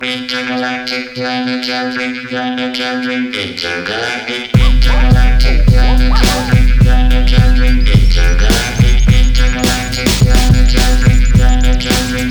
Intergalactic planetary, intergalactic, intergalactic planetary, intergalactic, intergalactic, intergalactic planetary, intergalactic,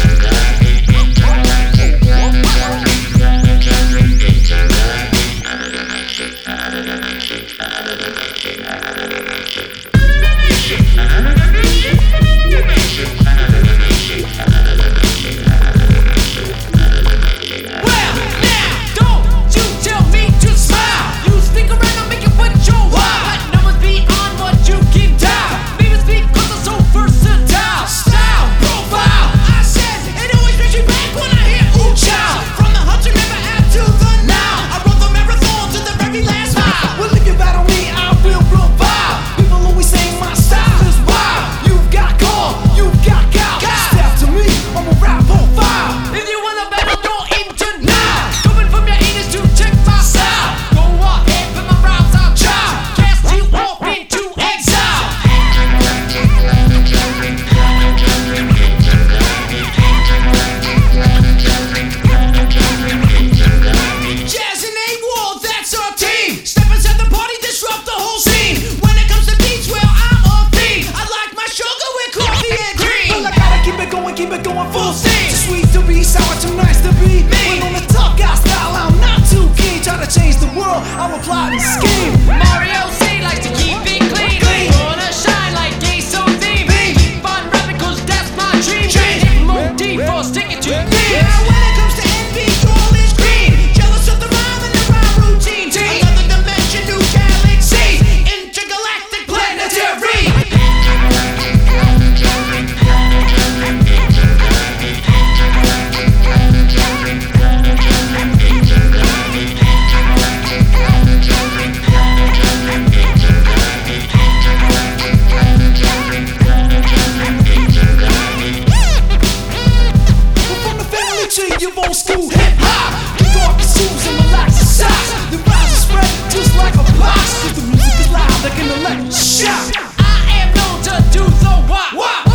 keep it going full steam. Too sweet to be sour, too nice to be me. When on the tough guy style, I'm not too keen. Try to change the world, I'm a plotting scheme. Mario C likes to keep it clean. Wanna shine like Gay So Theme. Keep on rapping cause that's my dream. Hit more deep for sticking to me. Yeah, when it comes to envy, all is green. Jealous of the rhyme and the rhyme routine. Another dimension, new galaxy. Intergalactic planetary. Your old school hip-hop. Kick off your shoes and relax your socks. The rise is spread just like a box. Cause the music is loud like an electric shock. I am known to do the what?